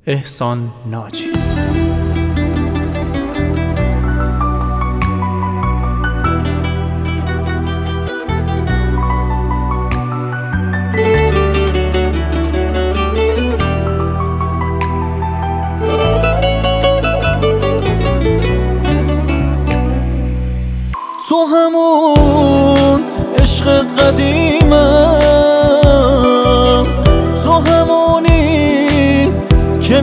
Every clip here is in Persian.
احسان ناجی. تو همون عشق قدیمم، تو همونی که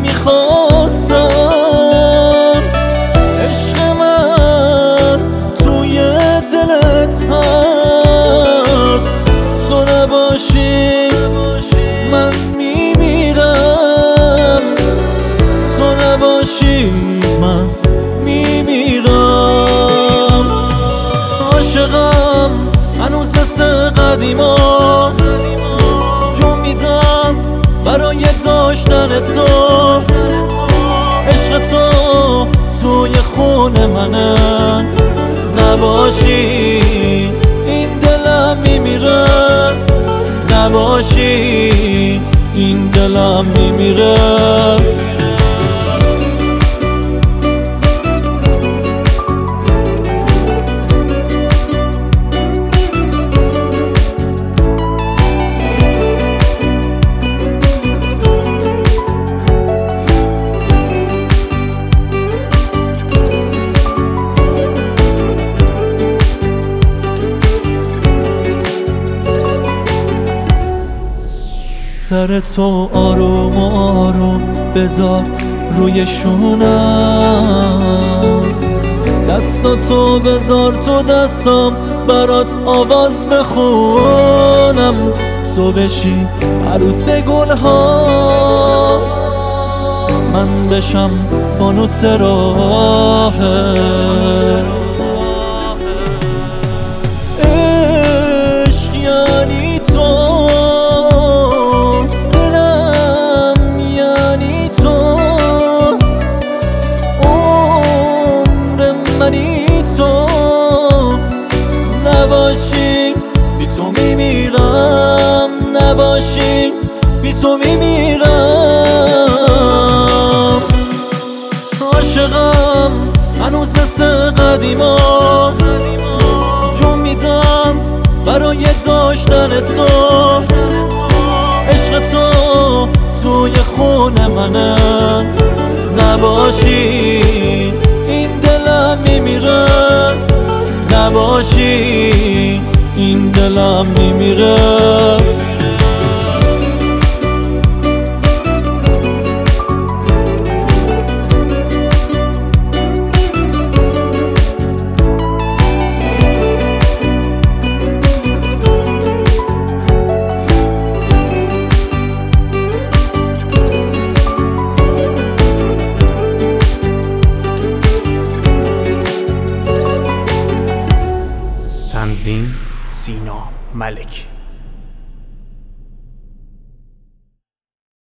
میخواستم. عشق من توی دلت هست، تو نباشی من میمیرم، تو نباشی من میمیرم. عاشقم هنوز مثل قدیما، جون میدم برای داشتن تو. عشق تو توی خون منه، نباشی این دلم میمیره، نباشی این دلم میمیره. سر تو آروم آروم بذار روی شونم، دستاتو بذار تو دستم برات آواز بخونم. تو بشی عروس گلها، من بشم فانوس راهت. عشق یعنی تو، نباشی بی تو میمیرم، نباشی بی تو میمیرم. عاشقم هنوز مثل قدیما، جون میدم برای داشتن تو. عشق تو توی خون منه، نباشی این دلم میمیره، نباشی این دلم میمیره. تنظیم سینا ملکی.